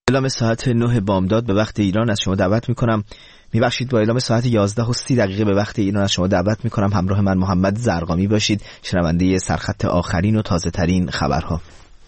اعلام ساعت 9 بامداد به وقت ایران از شما دعوت میکنم. میبخشید با اعلام ساعت 11:30 به وقت ایران از شما دعوت میکنم همراه من محمد زرقامی باشید، شنونده سرخط آخرین و تازه ترین خبرها.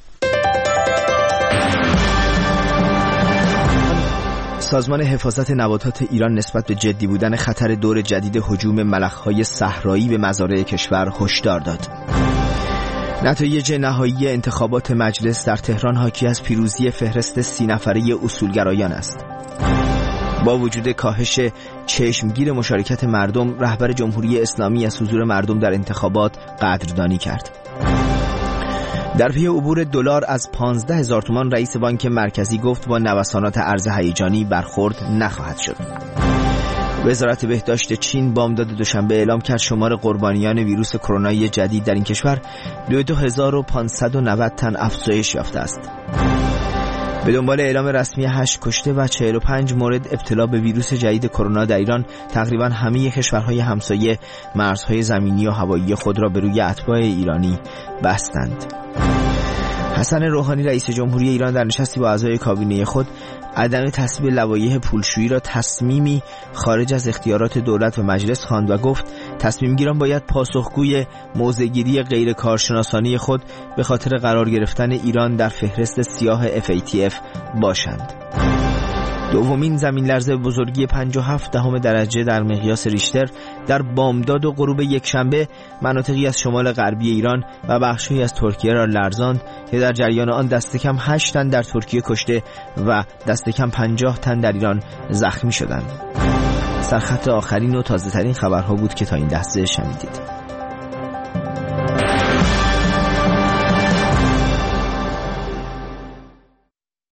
سازمان حفاظت نباتات ایران نسبت به جدی بودن خطر دور جدید هجوم ملخ‌های صحرایی به مزارع کشور هشدار داد. نتایج نهایی انتخابات مجلس در تهران حاکی از پیروزی فهرست 30 نفره اصولگرایان است. با وجود کاهش چشمگیر مشارکت مردم، رهبر جمهوری اسلامی از حضور مردم در انتخابات قدردانی کرد. در پی عبور دلار از 15,000 تومان، رئیس بانک مرکزی گفت با نوسانات ارز هیجانی برخورد نخواهد شد. وزارت بهداشت چین بامداد دوشنبه اعلام کرد شمار قربانیان ویروس کرونایی جدید در این کشور به 2590 تن افزایش یافته است. به دنبال اعلام رسمی 8 کشته و 45 مورد ابتلا به ویروس جدید کرونا در ایران، تقریبا همه کشورهای همسایه مرزهای زمینی و هوایی خود را به روی اتباع ایرانی بستند. حسن روحانی رئیس جمهوری ایران در نشستی با اعضای کابینه خود عدم تصویب لوایح پولشویی را تصمیمی خارج از اختیارات دولت و مجلس خواند و گفت تصمیم گیران باید پاسخگوی موضع‌گیری غیر کارشناسانه خود به خاطر قرار گرفتن ایران در فهرست سیاه FATF باشند. دومین زمین لرزه بزرگی 5.7 درجه در مقیاس ریشتر در بامداد و غروب یکشنبه مناطقی از شمال غربی ایران و بخشی از ترکیه را لرزاند که در جریان آن دست کم 8 تن در ترکیه کشته و دست کم 50 تن در ایران زخمی شدند. سرخط آخرین و تازه ترین خبرها بود که تا این لحظه شنیدید.